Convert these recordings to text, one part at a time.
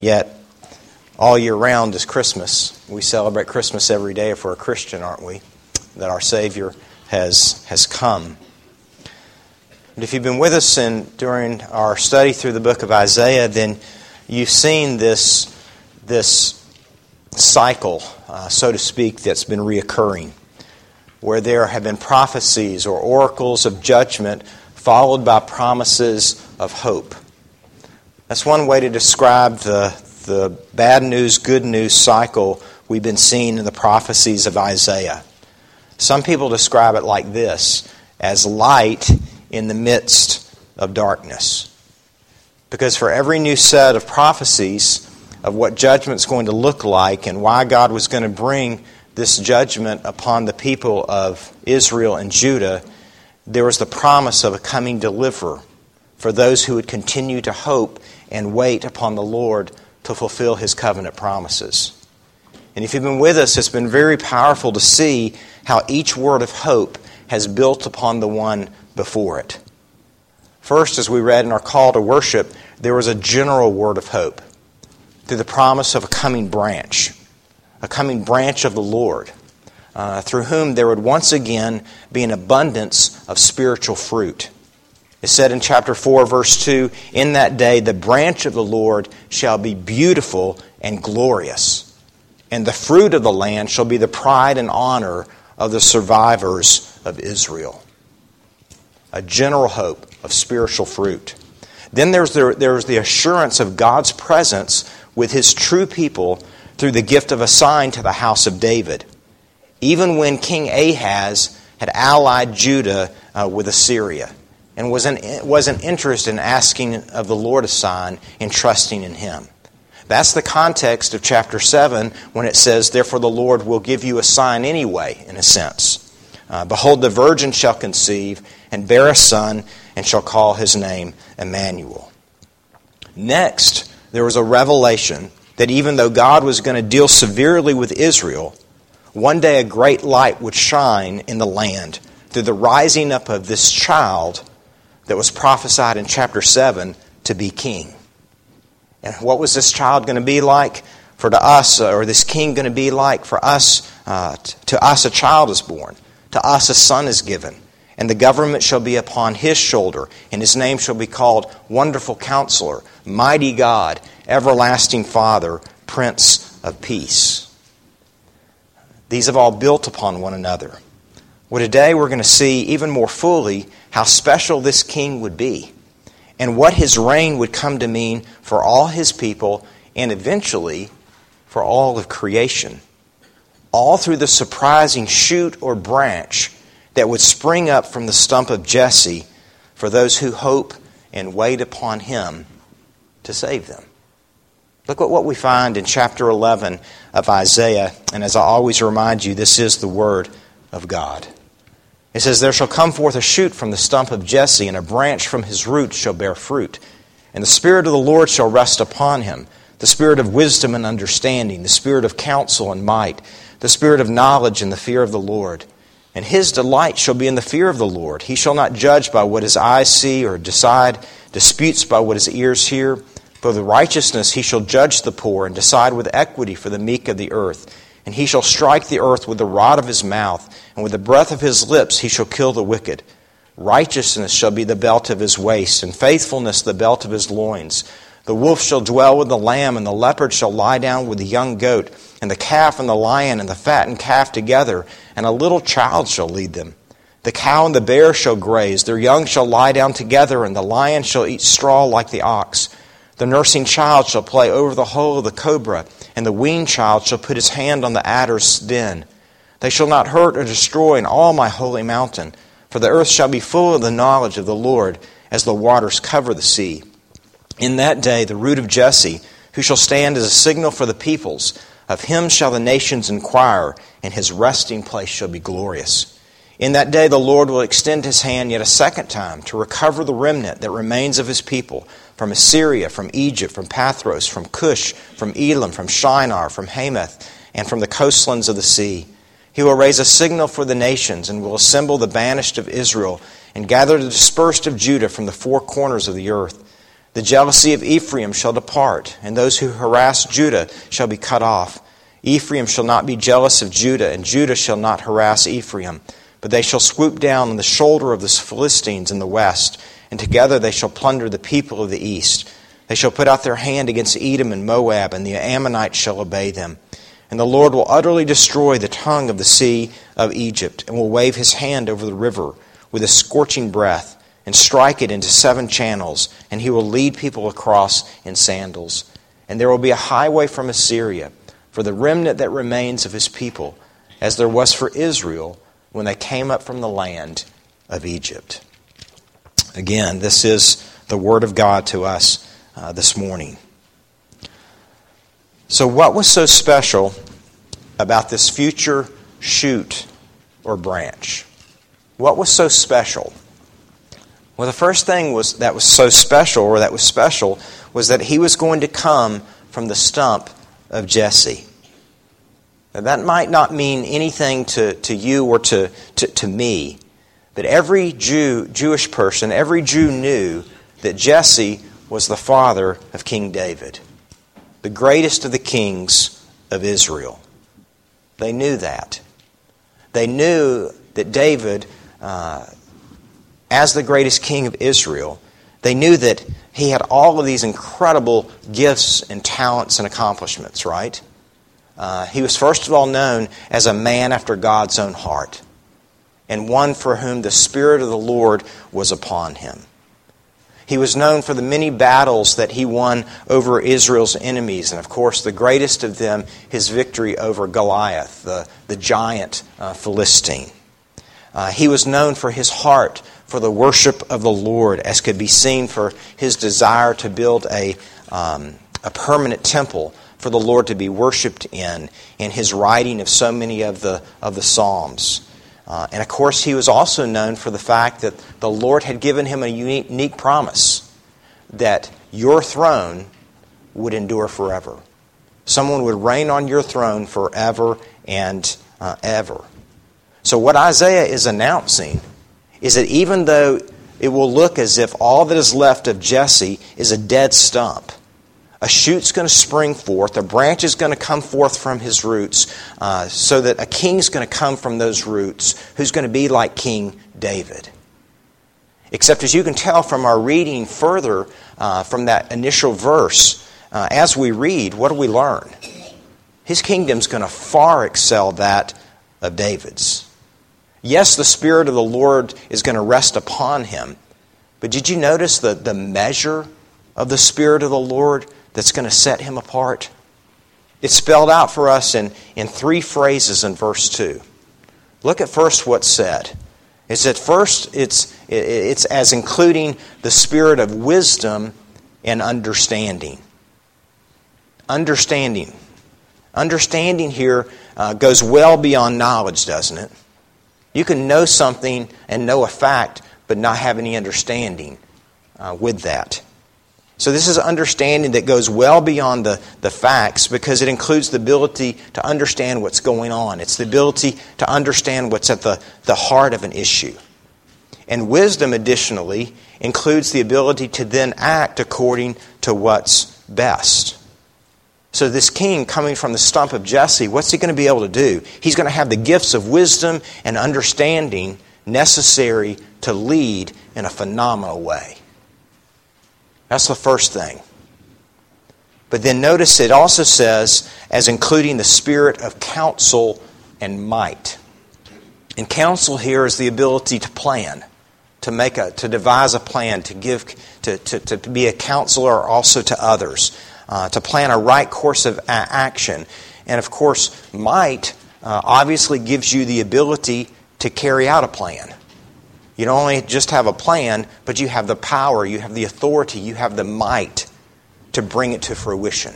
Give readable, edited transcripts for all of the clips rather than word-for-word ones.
Yet, all year round is Christmas. We celebrate Christmas every day if we're a Christian, aren't we? That our Savior has come. And if you've been with us during our study through the book of Isaiah, then you've seen this cycle, so to speak, that's been reoccurring, where there have been prophecies or oracles of judgment followed by promises of hope. That's one way to describe the bad news, good news cycle we've been seeing in the prophecies of Isaiah. Some people describe it like this, as light in the midst of darkness. Because for every new set of prophecies of what judgment's going to look like and why God was going to bring this judgment upon the people of Israel and Judah, there was the promise of a coming deliverer for those who would continue to hope and wait upon the Lord to fulfill His covenant promises. And if you've been with us, it's been very powerful to see how each word of hope has built upon the one before it. First, as we read in our call to worship, there was a general word of hope through the promise of a coming branch of the Lord, through whom there would once again be an abundance of spiritual fruit. It said in chapter 4, verse 2, "In that day the branch of the Lord shall be beautiful and glorious, and the fruit of the land shall be the pride and honor of the survivors of Israel." A general hope of spiritual fruit. Then there's the assurance of God's presence with His true people through the gift of a sign to the house of David, even when King Ahaz had allied Judah with Assyria, and wasn't interested in asking of the Lord a sign and trusting in Him. That's the context of chapter 7 when it says, "Therefore the Lord will give you a sign anyway," in a sense. "Behold, the virgin shall conceive and bear a son, and shall call his name Emmanuel." Next, there was a revelation that even though God was going to deal severely with Israel, one day a great light would shine in the land through the rising up of this child that was prophesied in chapter 7 to be king. And what was this child going to be like to us, or this king going to be like for us? To us a child is born, to us a son is given, and the government shall be upon His shoulder, and His name shall be called Wonderful Counselor, Mighty God, Everlasting Father, Prince of Peace. These have all built upon one another. Well, today we're going to see even more fully how special this king would be, and what his reign would come to mean for all his people, and eventually for all of creation. All through the surprising shoot or branch that would spring up from the stump of Jesse for those who hope and wait upon Him to save them. Look at what we find in chapter 11 of Isaiah, and as I always remind you, this is the Word of God. It says, "There shall come forth a shoot from the stump of Jesse, and a branch from his roots shall bear fruit. And the Spirit of the Lord shall rest upon him, the Spirit of wisdom and understanding, the Spirit of counsel and might, the Spirit of knowledge and the fear of the Lord. And his delight shall be in the fear of the Lord. He shall not judge by what his eyes see, or decide disputes by what his ears hear. For the righteousness he shall judge the poor, and decide with equity for the meek of the earth. And he shall strike the earth with the rod of his mouth, and with the breath of his lips he shall kill the wicked. Righteousness shall be the belt of his waist, and faithfulness the belt of his loins. The wolf shall dwell with the lamb, and the leopard shall lie down with the young goat, and the calf and the lion and the fattened calf together, and a little child shall lead them. The cow and the bear shall graze, their young shall lie down together, and the lion shall eat straw like the ox. The nursing child shall play over the hole of the cobra, and the weaned child shall put his hand on the adder's den. They shall not hurt or destroy in all my holy mountain, for the earth shall be full of the knowledge of the Lord, as the waters cover the sea. In that day the root of Jesse, who shall stand as a signal for the peoples, of him shall the nations inquire, and his resting place shall be glorious. In that day the Lord will extend His hand yet a second time to recover the remnant that remains of His people, from Assyria, from Egypt, from Pathros, from Cush, from Elam, from Shinar, from Hamath, and from the coastlands of the sea. He will raise a signal for the nations, and will assemble the banished of Israel, and gather the dispersed of Judah from the four corners of the earth. The jealousy of Ephraim shall depart, and those who harass Judah shall be cut off. Ephraim shall not be jealous of Judah, and Judah shall not harass Ephraim. But they shall swoop down on the shoulder of the Philistines in the west, and together they shall plunder the people of the east. They shall put out their hand against Edom and Moab, and the Ammonites shall obey them. And the Lord will utterly destroy the tongue of the sea of Egypt, and will wave his hand over the river with a scorching breath, and strike it into 7 channels, and he will lead people across in sandals. And there will be a highway from Assyria for the remnant that remains of his people, as there was for Israel when they came up from the land of Egypt. Again, this is the word of God to us this morning. So what was so special about this future shoot or branch? What was so special? Well, the first thing was that was special was that he was going to come from the stump of Jesse. Now, that might not mean anything to you or to me, but every Jewish person, every Jew knew that Jesse was the father of King David, the greatest of the kings of Israel. They knew that. They knew that David, as the greatest king of Israel, they knew that he had all of these incredible gifts and talents and accomplishments, right? He was first of all known as a man after God's own heart, and one for whom the Spirit of the Lord was upon him. He was known for the many battles that he won over Israel's enemies, and of course the greatest of them, his victory over Goliath, the giant Philistine. He was known for his heart for the worship of the Lord, as could be seen for his desire to build a permanent temple for the Lord to be worshipped in his writing of so many of the Psalms. And of course, he was also known for the fact that the Lord had given him a unique promise that your throne would endure forever. Someone would reign on your throne forever and ever. So what Isaiah is announcing is that even though it will look as if all that is left of Jesse is a dead stump, a shoot's going to spring forth, a branch is going to come forth from his roots, so that a king's going to come from those roots who's going to be like King David. Except as you can tell from our reading further from that initial verse, as we read, what do we learn? His kingdom's going to far excel that of David's. Yes, the Spirit of the Lord is going to rest upon him, but did you notice the measure of the Spirit of the Lord that's going to set him apart? It's spelled out for us in 3 phrases in verse 2. Look at first what's said. It's at first, it's as including the spirit of wisdom and understanding. Understanding. Understanding here goes well beyond knowledge, doesn't it? You can know something and know a fact, but not have any understanding with that. So this is understanding that goes well beyond the facts, because it includes the ability to understand what's going on. It's the ability to understand what's at the heart of an issue. And wisdom, additionally, includes the ability to then act according to what's best. So this king coming from the stump of Jesse, what's he going to be able to do? He's going to have the gifts of wisdom and understanding necessary to lead in a phenomenal way. That's the first thing. But then notice it also says, as including the spirit of counsel and might. And counsel here is the ability to plan, to devise a plan, to be a counselor also to others, to plan a right course of action. And of course, might obviously gives you the ability to carry out a plan. You don't only just have a plan, but you have the power, you have the authority, you have the might to bring it to fruition.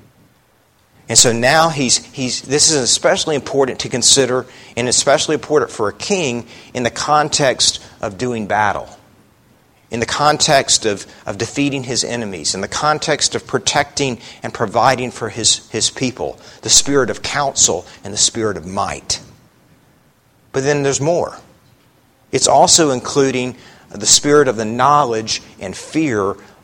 And so now this is especially important to consider, and especially important for a king in the context of doing battle, in the context of defeating his enemies, in the context of protecting and providing for his people, the spirit of counsel and the spirit of might. But then there's more. It's also including the spirit of the knowledge and fear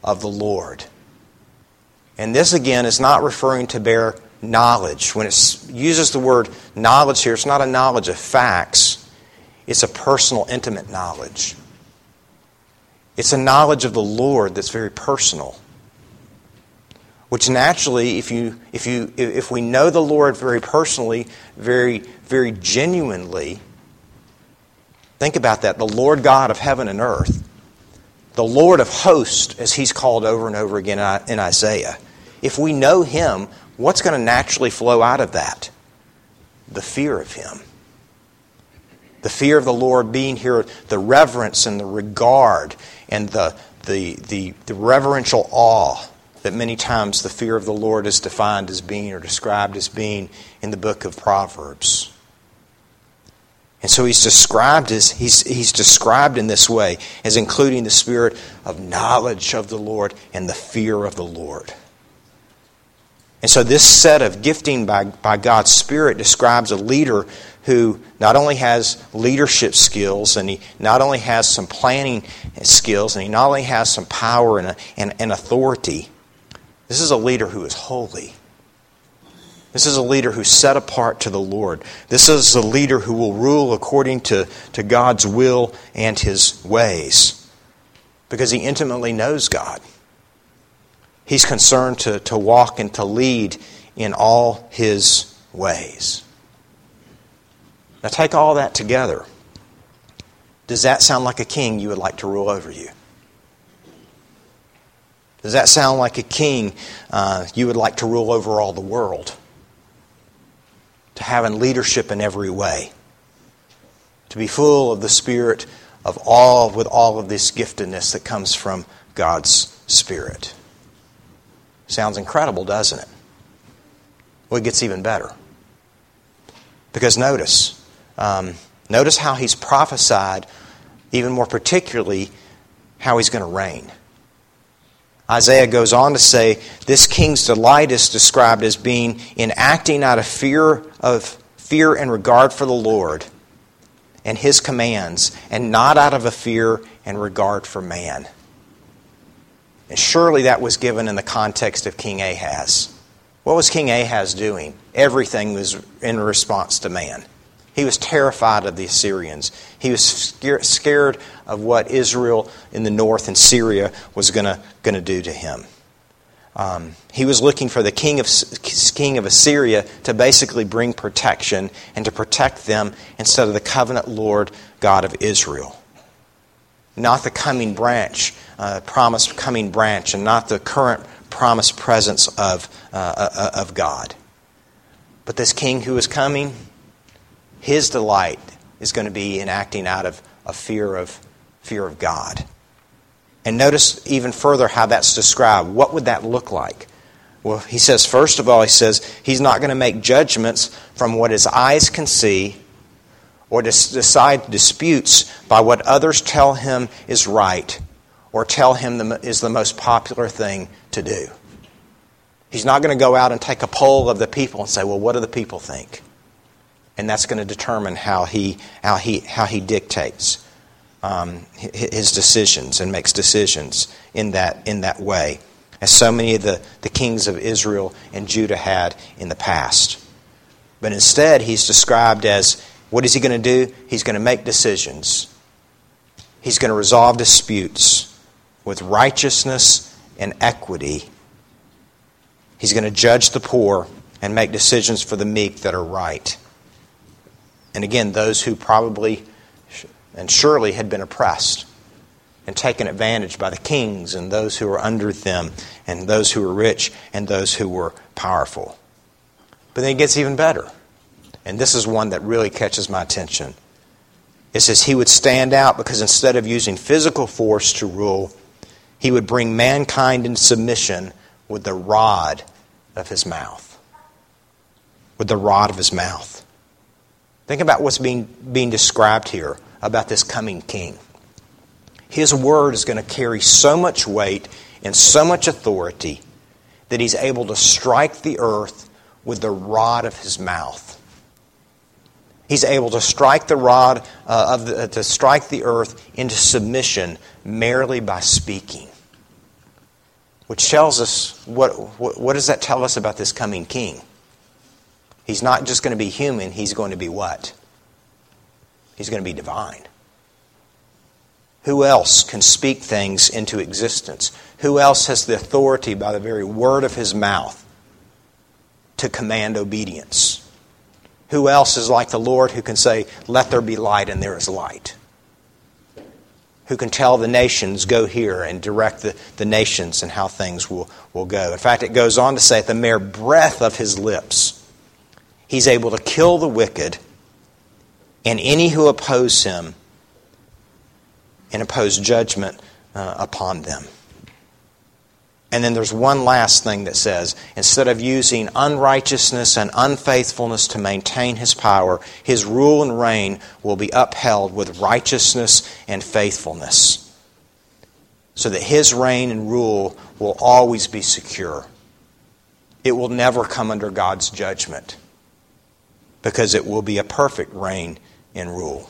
of the Lord. And this again is not referring to bare knowledge. When it uses the word knowledge here, it's not a knowledge of facts. It's a personal, intimate knowledge. It's a knowledge of the Lord that's very personal. Which naturally, if we know the Lord very personally, very, very genuinely, think about that. The Lord God of heaven and earth, the Lord of hosts, as He's called over and over again in Isaiah. If we know Him, what's going to naturally flow out of that? The fear of Him. The fear of the Lord being here, the reverence and the regard and the reverential awe that many times the fear of the Lord is defined as being or described as being in the book of Proverbs. And so he's described in this way as including the spirit of knowledge of the Lord and the fear of the Lord. And so this set of gifting by God's Spirit describes a leader who not only has leadership skills, and he not only has some planning skills, and he not only has some power and authority. This is a leader who is holy. This is a leader who's set apart to the Lord. This is a leader who will rule according to God's will and His ways, because he intimately knows God. He's concerned to walk and to lead in all His ways. Now take all that together. Does that sound like a king you would like to rule over you? Does that sound like a king you would like to rule over all the world? To have leadership in every way. To be full of the Spirit with all of this giftedness that comes from God's Spirit. Sounds incredible, doesn't it? Well, it gets even better. Because notice how he's prophesied, even more particularly, how he's going to reign. Isaiah goes on to say, this king's delight is described as being in acting out of fear and regard for the Lord and His commands, and not out of a fear and regard for man. And surely that was given in the context of King Ahaz. What was King Ahaz doing? Everything was in response to man. He was terrified of the Assyrians. He was scared of what Israel in the north and Syria was going to do to him. He was looking for the king of Assyria to basically bring protection and to protect them instead of the covenant Lord God of Israel. Not the coming branch, promised coming branch, and not the current promised presence of God. But this king who is coming, his delight is going to be in acting out of a fear of God. And notice even further how that's described. What would that look like? Well, he says, first of all, he's not going to make judgments from what his eyes can see, or decide disputes by what others tell him is right, or tell him is the most popular thing to do. He's not going to go out and take a poll of the people and say, well, what do the people think? And that's going to determine how he dictates his decisions and makes decisions in that way, as so many of the kings of Israel and Judah had in the past. But instead, he's described as, what is he going to do? He's going to make decisions. He's going to resolve disputes with righteousness and equity. He's going to judge the poor and make decisions for the meek that are right. And again, those who probably and surely had been oppressed and taken advantage by the kings and those who were under them and those who were rich and those who were powerful. But then it gets even better. And this is one that really catches my attention. It says he would stand out because instead of using physical force to rule, he would bring mankind into submission with the rod of his mouth. With the rod of his mouth. Think about what's being described here about this coming king. His word is going to carry so much weight and so much authority that he's able to strike the earth with the rod of his mouth. He's able to strike the earth into submission merely by speaking. Which tells us, what does that tell us about this coming king? He's not just going to be human, he's going to be what? He's going to be divine. Who else can speak things into existence? Who else has the authority by the very word of his mouth to command obedience? Who else is like the Lord who can say, "Let there be light," and there is light? Who can tell the nations, "Go here," and direct the nations and how things will go. In fact, it goes on to say, at the mere breath of his lips, he's able to kill the wicked and any who oppose him and impose judgment upon them. And then there's one last thing that says, instead of using unrighteousness and unfaithfulness to maintain his power, his rule and reign will be upheld with righteousness and faithfulness, so that his reign and rule will always be secure. It will never come under God's judgment, because it will be a perfect reign and rule.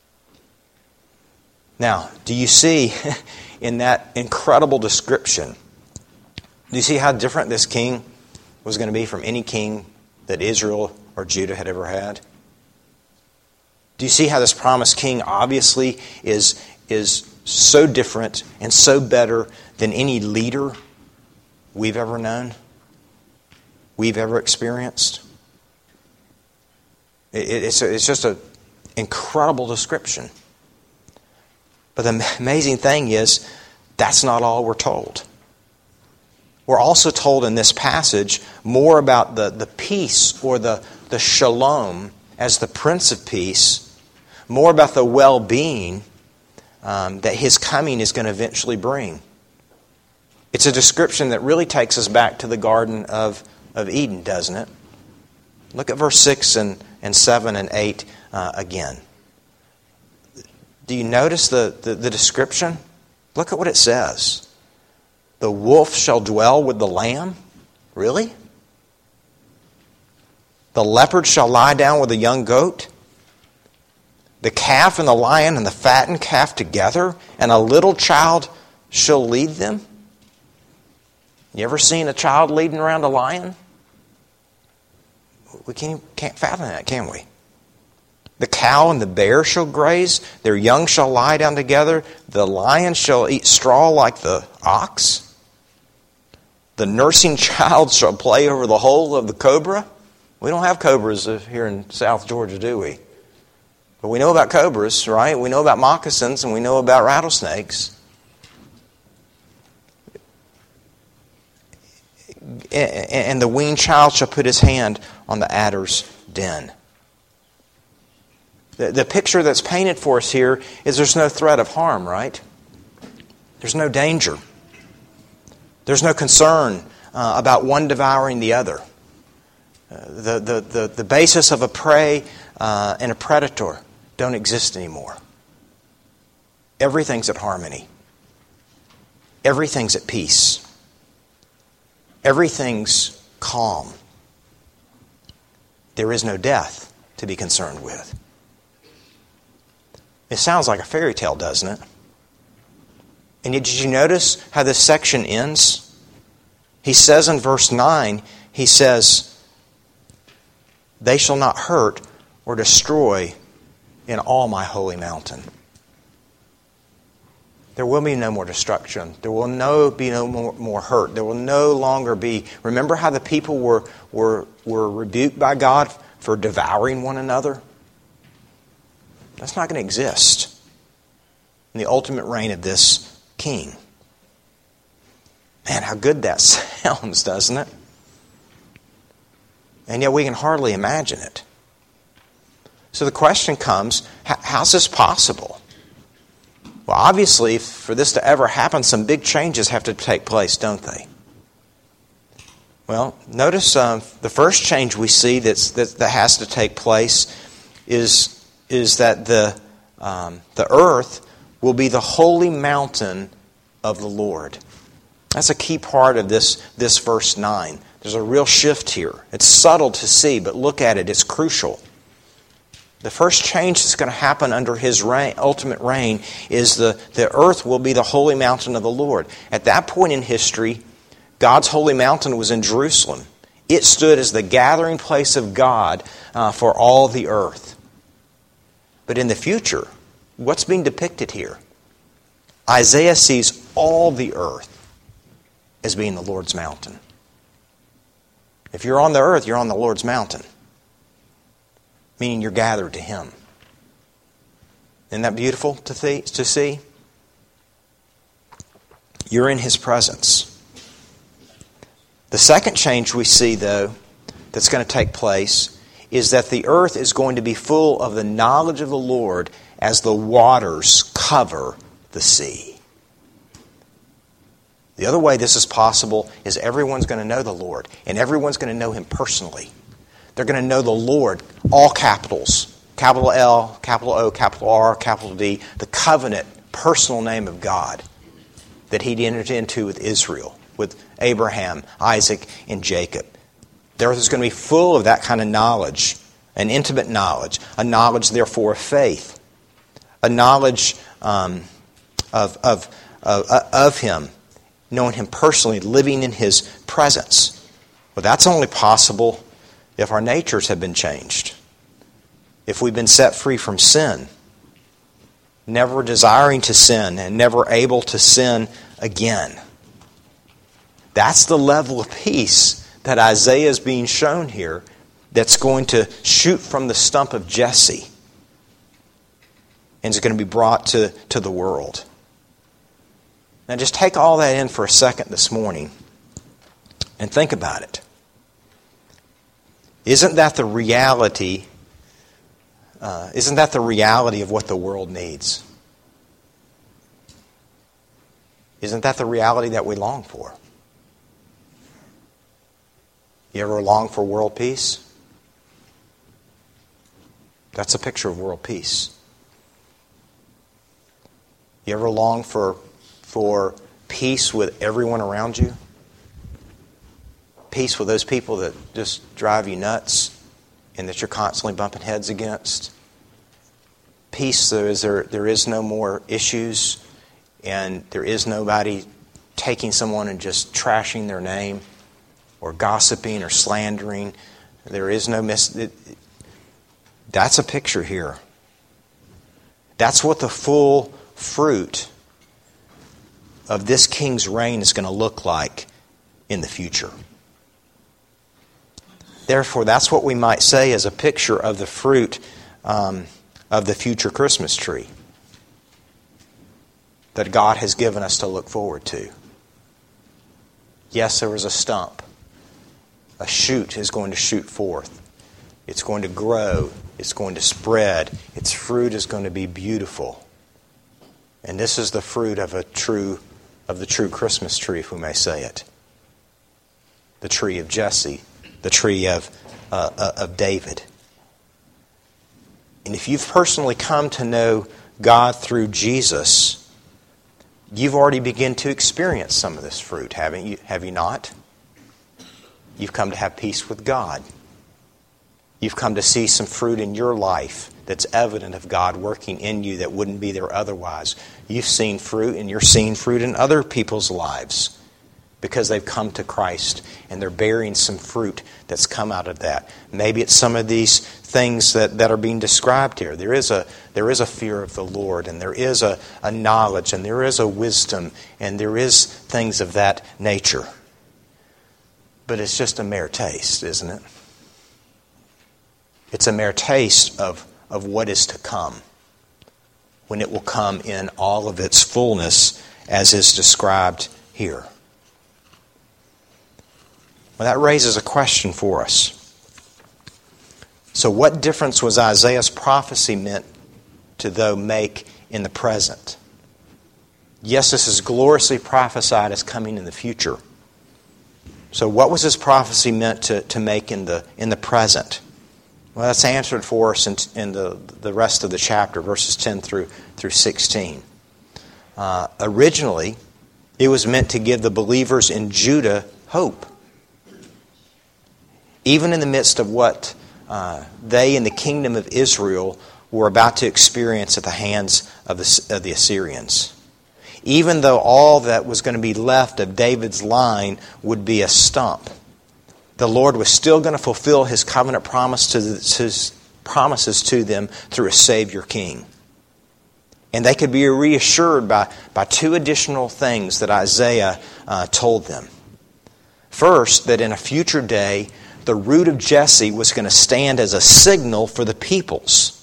Now, do you see in that incredible description, do you see how different this king was going to be from any king that Israel or Judah had ever had? Do you see how this promised king obviously is so different and so better than any leader we've ever known, we've ever experienced? It's just an incredible description. But the amazing thing is, that's not all we're told. We're also told in this passage more about the peace, or the shalom as the Prince of Peace, more about the well-being that his coming is going to eventually bring. It's a description that really takes us back to the Garden of Eden, doesn't it? Look at verse 6 and 7 and 8 again. Do you notice the description? Look at what it says. The wolf shall dwell with the lamb. Really? The leopard shall lie down with the young goat. The calf and the lion and the fattened calf together, and a little child shall lead them. You ever seen a child leading around a lion? We can't fathom that, can we? The cow and the bear shall graze, their young shall lie down together, the lion shall eat straw like the ox. The nursing child shall play over the hole of the cobra. We don't have cobras here in South Georgia, do we? But we know about cobras, right? We know about moccasins, and we know about rattlesnakes. And the weaned child shall put his hand on the adder's den. The picture that's painted for us here is there's no threat of harm, right? There's no danger. There's no concern about one devouring the other. The basis of a prey and a predator don't exist anymore. Everything's at harmony. Everything's at peace. Everything's calm. There is no death to be concerned with. It sounds like a fairy tale, doesn't it? And yet, did you notice how this section ends? He says in verse 9, he says, "They shall not hurt or destroy in all my holy mountain." There will be no more destruction. There will be no more hurt. There will no longer be... Remember how the people were rebuked by God for devouring one another? That's not going to exist in the ultimate reign of this king. Man, how good that sounds, doesn't it? And yet we can hardly imagine it. So the question comes, how's this possible? Well, obviously, for this to ever happen, some big changes have to take place, don't they? Well, notice the first change we see that has to take place is that the earth will be the holy mountain of the Lord. That's a key part of this verse 9. There's a real shift here. It's subtle to see, but look at it. It's crucial. The first change that's going to happen under his ultimate reign is the earth will be the holy mountain of the Lord. At that point in history, God's holy mountain was in Jerusalem. It stood as the gathering place of God for all the earth. But in the future, what's being depicted here? Isaiah sees all the earth as being the Lord's mountain. If you're on the earth, you're on the Lord's mountain. Meaning you're gathered to Him. Isn't that beautiful to see? You're in His presence. The second change we see, though, that's going to take place is that the earth is going to be full of the knowledge of the Lord as the waters cover the sea. The other way this is possible is everyone's going to know the Lord, and everyone's going to know Him personally. They're going to know the Lord, all capitals, capital L, capital O, capital R, capital D, the covenant, personal name of God that He entered into with Israel, with Abraham, Isaac, and Jacob. The earth is going to be full of that kind of knowledge, an intimate knowledge, a knowledge, therefore, of faith, a knowledge of Him, knowing Him personally, living in His presence. Well, that's only possible if our natures have been changed, if we've been set free from sin, never desiring to sin and never able to sin again. That's the level of peace that Isaiah is being shown here, that's going to shoot from the stump of Jesse and is going to be brought to the world. Now just take all that in for a second this morning and think about it. Isn't that the reality? Isn't that the reality of what the world needs? Isn't that the reality that we long for? You ever long for world peace? That's a picture of world peace. You ever long for peace with everyone around you? Peace with those people that just drive you nuts and that you're constantly bumping heads against? Peace, there is no more issues, and there is nobody taking someone and just trashing their name or gossiping or slandering. There is no that's a picture here. That's what the full fruit of this king's reign is going to look like in the future. Therefore, that's what we might say is a picture of the fruit of the future Christmas tree that God has given us to look forward to. Yes, there was a stump. A shoot is going to shoot forth. It's going to grow. It's going to spread. Its fruit is going to be beautiful. And this is the fruit of the true Christmas tree, if we may say it. The tree of Jesse, the tree of David. And if you've personally come to know God through Jesus, you've already begun to experience some of this fruit, haven't you? Have you not? You've come to have peace with God. You've come to see some fruit in your life that's evident of God working in you that wouldn't be there otherwise. You've seen fruit, and you're seeing fruit in other people's lives because they've come to Christ and they're bearing some fruit that's come out of that. Maybe it's some of these things that are being described here. There is a fear of the Lord, and there is a knowledge, and there is a wisdom, and there is things of that nature. But it's just a mere taste, isn't it? It's a mere taste of what is to come, when it will come in all of its fullness as is described here. Well, that raises a question for us. So what difference was Isaiah's prophecy meant to, though, make in the present? Yes, this is gloriously prophesied as coming in the future. So what was his prophecy meant to make in the present? Well, that's answered for us in the rest of the chapter, verses 10 through 16. Originally, it was meant to give the believers in Judah hope. Even in the midst of what they in the kingdom of Israel were about to experience at the hands of the Assyrians. even though all that was going to be left of David's line would be a stump, the Lord was still going to fulfill His covenant promises to them through a Savior King. And they could be reassured by two additional things that Isaiah told them. First, that in a future day, the root of Jesse was going to stand as a signal for the peoples,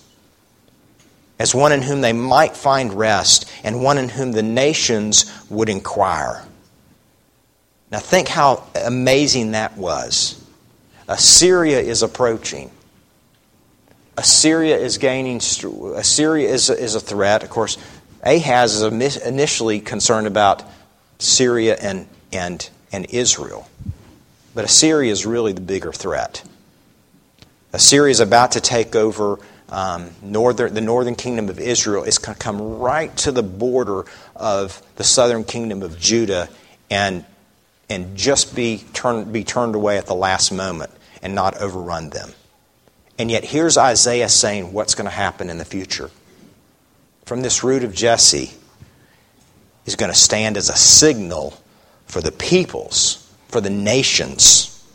as one in whom they might find rest, and one in whom the nations would inquire. Now think how amazing that was. Assyria is approaching. Assyria is gaining. Assyria is a threat. Of course, Ahaz is initially concerned about Syria and Israel. But Assyria is really the bigger threat. Assyria is about to take over the northern kingdom of Israel. It's going to come right to the border of the southern kingdom of Judah and just be turned away at the last moment and not overrun them. And yet here's Isaiah saying what's going to happen in the future. From this root of Jesse is going to stand as a signal for the peoples, for the nations,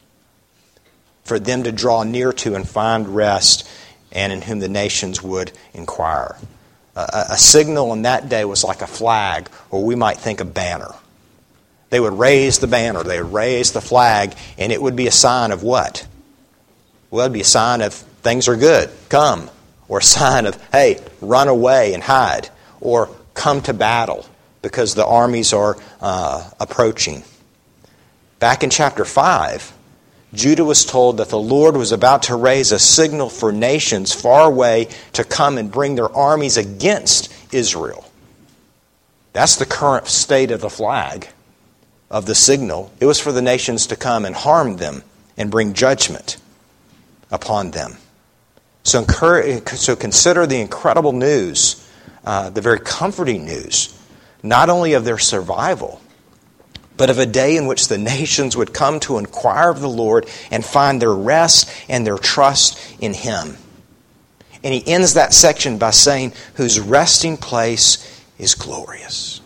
for them to draw near to and find rest, and in whom the nations would inquire. A signal in that day was like a flag, or we might think a banner. They would raise the banner, they would raise the flag, and it would be a sign of what? Well, it would be a sign of things are good, come. Or a sign of, hey, run away and hide. Or come to battle because the armies are approaching. Back in chapter 5, Judah was told that the Lord was about to raise a signal for nations far away to come and bring their armies against Israel. That's the current state of the flag, of the signal. It was for the nations to come and harm them and bring judgment upon them. So consider the incredible news, the very comforting news, not only of their survival, but of a day in which the nations would come to inquire of the Lord and find their rest and their trust in Him. And he ends that section by saying, whose resting place is glorious.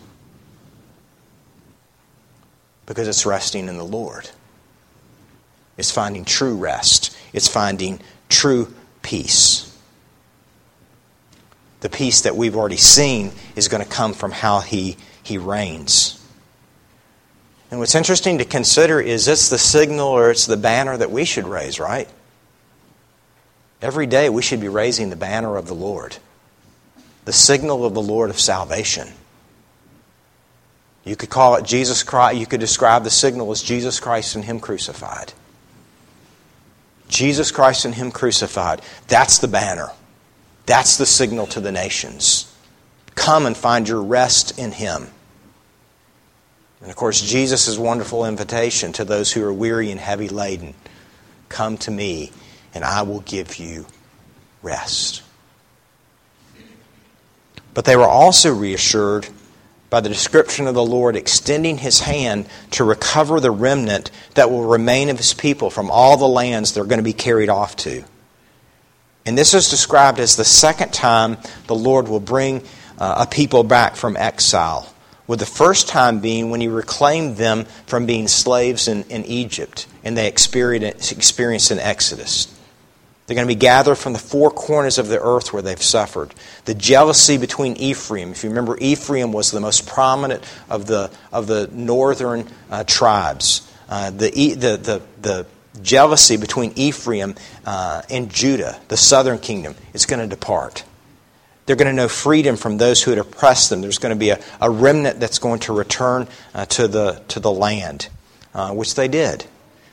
Because it's resting in the Lord. It's finding true rest. It's finding true peace. The peace that we've already seen is going to come from how He reigns. And what's interesting to consider is it's the signal or it's the banner that we should raise, right? Every day we should be raising the banner of the Lord. The signal of the Lord of salvation. You could call it Jesus Christ. You could describe the signal as Jesus Christ and Him crucified. Jesus Christ and Him crucified. That's the banner. That's the signal to the nations. Come and find your rest in Him. And of course, Jesus' wonderful invitation to those who are weary and heavy laden. Come to me and I will give you rest. But they were also reassured by the description of the Lord extending His hand to recover the remnant that will remain of His people from all the lands they're going to be carried off to. And this is described as the second time the Lord will bring a people back from exile, with the first time being when He reclaimed them from being slaves in Egypt, and they experienced an exodus. They're going to be gathered from the four corners of the earth where they've suffered. The jealousy between Ephraim. If you remember, Ephraim was the most prominent of the northern tribes. The jealousy between Ephraim and Judah, the southern kingdom, is going to depart. They're going to know freedom from those who had oppressed them. There's going to be a remnant that's going to return to the land, which they did.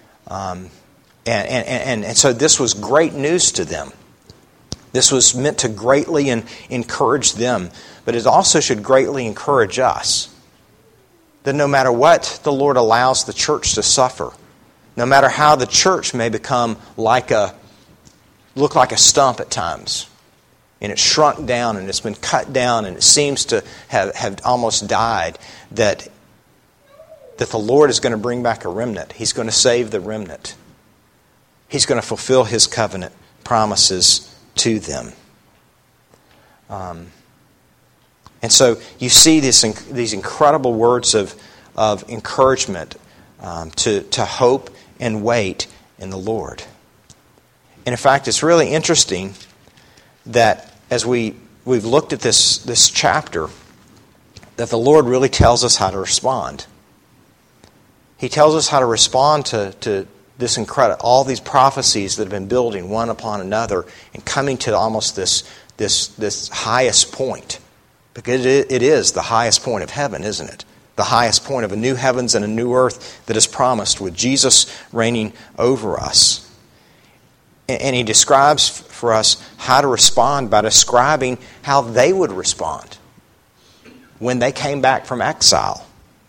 And so this was great news to them. This was meant to greatly encourage them, but it also should greatly encourage us. That no matter what the Lord allows the church to suffer, no matter how the church may become look like a stump at times, and it's shrunk down and it's been cut down and it seems to have almost died, that the Lord is going to bring back a remnant. He's going to save the remnant. He's going to fulfill His covenant promises to them. And so you see these incredible words of encouragement to hope and wait in the Lord. And in fact, it's really interesting that as we've looked at this chapter, that the Lord really tells us how to respond. He tells us how to respond to this all these prophecies that have been building one upon another and coming to almost this highest point. Because it is the highest point of heaven, isn't it? The highest point of a new heavens and a new earth that is promised with Jesus reigning over us. And he describes for us how to respond by describing how they would respond when they came back from exile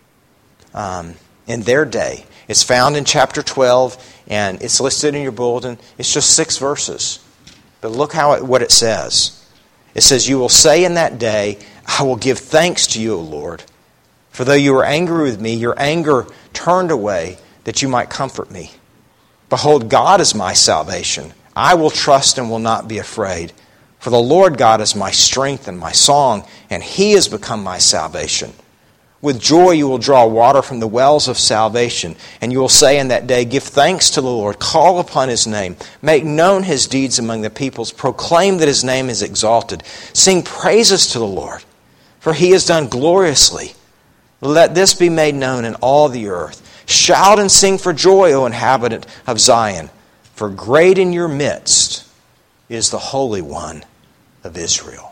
in their day. It's found in chapter 12, and it's listed in your bulletin. It's just 6 verses. But look what it says. It says, "You will say in that day, I will give thanks to you, O Lord. For though you were angry with me, your anger turned away that you might comfort me. Behold, God is my salvation. I will trust and will not be afraid. For the Lord God is my strength and my song, and He has become my salvation. With joy you will draw water from the wells of salvation, and you will say in that day, give thanks to the Lord, call upon His name, make known His deeds among the peoples, proclaim that His name is exalted, sing praises to the Lord, for He has done gloriously. Let this be made known in all the earth. Shout and sing for joy, O inhabitant of Zion, for great in your midst is the Holy One of Israel."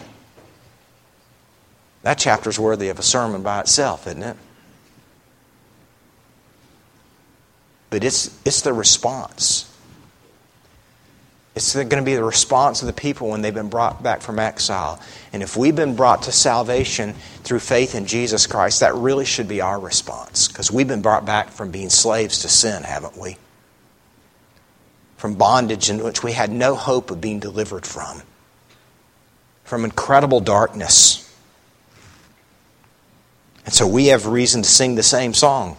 That chapter is worthy of a sermon by itself, isn't it? But it's the response. It's going to be the response of the people when they've been brought back from exile. And if we've been brought to salvation through faith in Jesus Christ, that really should be our response. Because we've been brought back from being slaves to sin, haven't we? From bondage in which we had no hope of being delivered from. From incredible darkness. And so we have reason to sing the same song.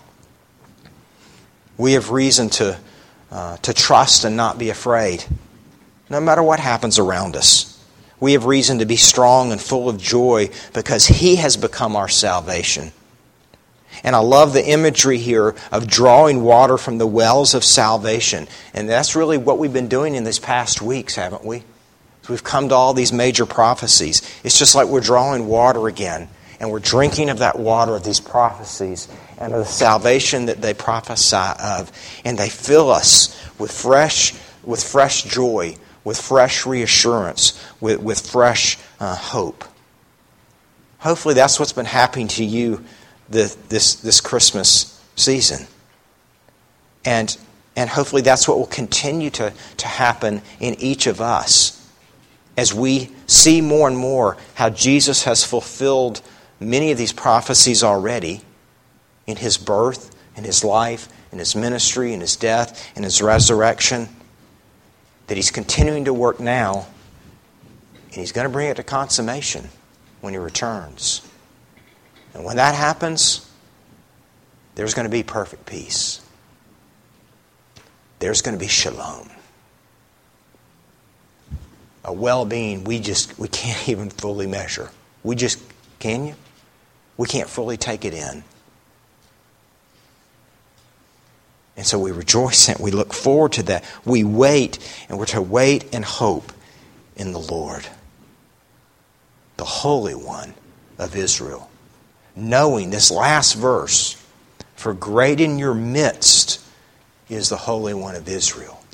We have reason to trust and not be afraid, no matter what happens around us. We have reason to be strong and full of joy because He has become our salvation. And I love the imagery here of drawing water from the wells of salvation. And that's really what we've been doing in these past weeks, haven't we? So we've come to all these major prophecies. It's just like we're drawing water again. And we're drinking of that water of these prophecies and of the salvation that they prophesy of. And they fill us with fresh joy, with fresh reassurance, with fresh hope. Hopefully that's what's been happening to you this Christmas season. And hopefully that's what will continue to happen in each of us as we see more and more how Jesus has fulfilled many of these prophecies already in His birth, in His life, in His ministry, in His death, in His resurrection, that He's continuing to work now, and He's going to bring it to consummation when He returns. And when that happens, there's going to be perfect peace. There's going to be shalom. A well-being we can't even fully measure. Can you? We can't fully take it in. And so we rejoice and we look forward to that. We wait, and we're to wait and hope in the Lord, the Holy One of Israel. Knowing this last verse, for great in your midst is the Holy One of Israel.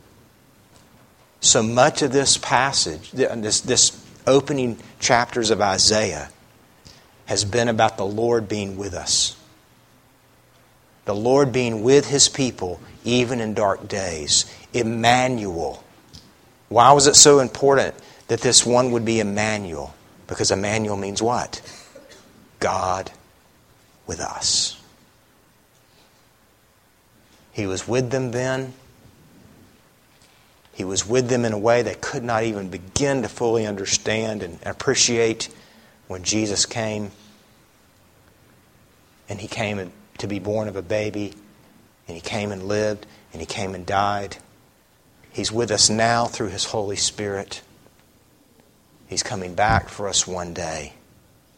So much of this passage, this opening chapters of Isaiah, has been about the Lord being with us. The Lord being with His people even in dark days. Emmanuel. Why was it so important that this one would be Emmanuel? Because Emmanuel means what? God with us. He was with them then. He was with them in a way they could not even begin to fully understand and appreciate when Jesus came. And He came to be born of a baby. And He came and lived. And He came and died. He's with us now through His Holy Spirit. He's coming back for us one day.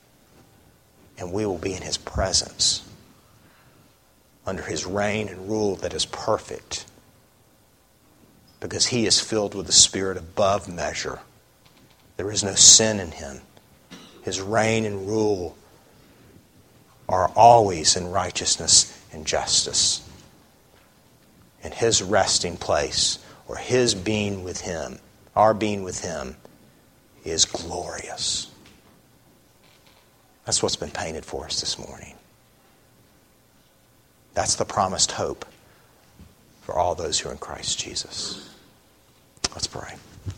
and we will be in His presence under His reign and rule that is perfect, because He is filled with the Spirit above measure. There is no sin in Him. His reign and rule are always in righteousness and justice. And His resting place, or His being with Him, our being with Him, is glorious. That's what's been painted for us this morning. That's the promised hope for all those who are in Christ Jesus. Let's pray.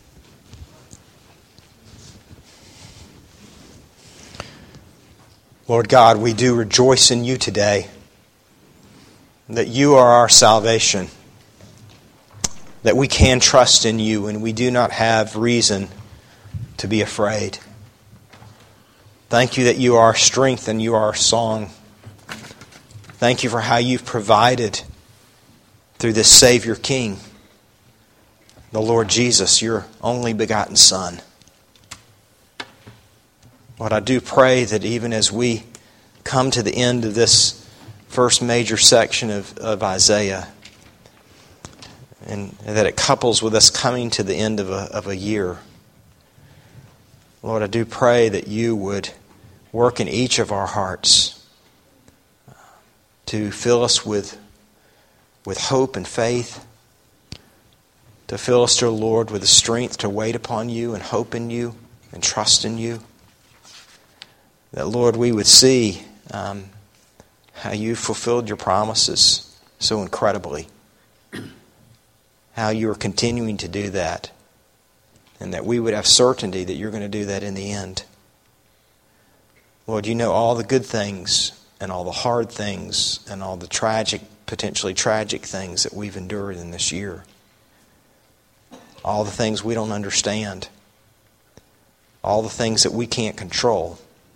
Lord God, we do rejoice in You today, that You are our salvation, that we can trust in You, and we do not have reason to be afraid. Thank You that You are our strength and You are our song. Thank You for how You've provided through this Savior King, the Lord Jesus, Your only begotten Son. Lord, I do pray that even as we come to the end of this first major section of Isaiah, and that it couples with us coming to the end of a year, Lord, I do pray that You would work in each of our hearts to fill us with hope and faith, to fill us, dear Lord, with the strength to wait upon You and hope in You and trust in You. That, Lord, we would see how You fulfilled Your promises so incredibly, how You are continuing to do that, and that we would have certainty that You're going to do that in the end. Lord, You know all the good things and all the hard things and all the tragic, potentially tragic things that we've endured in this year. All the things we don't understand. All the things that we can't control.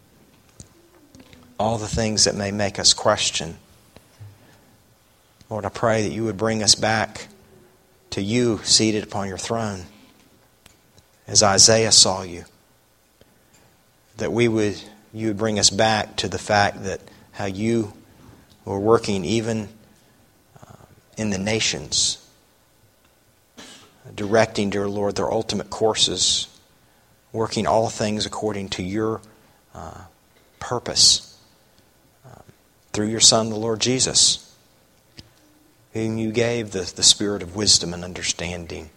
All the things that may make us question. Lord, I pray that You would bring us back to You seated upon Your throne, as Isaiah saw You. That You would bring us back to the fact that how You were working even in the nations, directing, dear Lord, their ultimate courses, working all things according to Your purpose, through Your Son, the Lord Jesus, whom You gave the spirit of wisdom and understanding,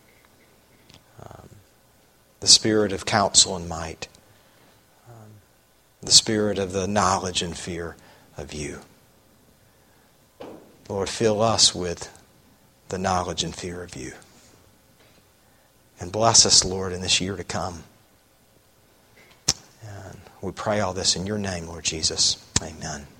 the spirit of counsel and might, the spirit of the knowledge and fear of You. Lord, fill us with the knowledge and fear of You. And bless us, Lord, in this year to come. And we pray all this in Your name, Lord Jesus. Amen.